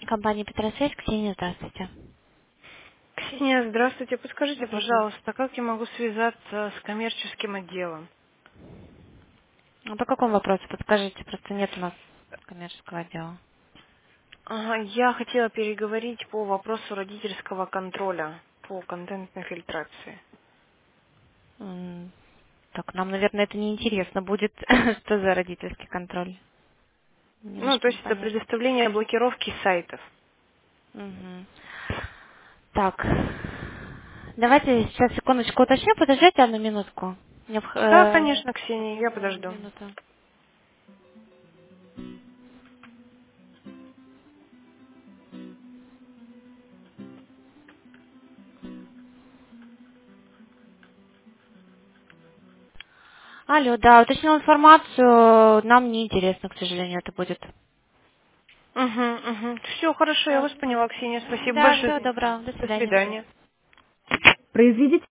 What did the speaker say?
Компания Петросвязь, Ксения, здравствуйте. Ксения, здравствуйте. Подскажите, Добрый день. пожалуйста, как я могу связаться с коммерческим отделом? А по какому вопросу подскажите? Просто нет у нас коммерческого отдела. Ага, я хотела переговорить по вопросу родительского контроля по контентной фильтрации. Так, нам, наверное, это неинтересно будет. Что за родительский контроль? Ну, то Немножко есть это непонятно. предоставление блокировки сайтов. Мгм. Так, давайте сейчас секундочку уточню. Подождите одну минутку. Да, конечно, Ксения, я подожду. Минуту. Алло, да, уточнила информацию. Нам неинтересно, к сожалению, это будет. Угу, угу. Все, хорошо, я Да. вас поняла, Ксения. Спасибо Да, большое всего за доброго. информацию. До До свидания. свидания. Произведите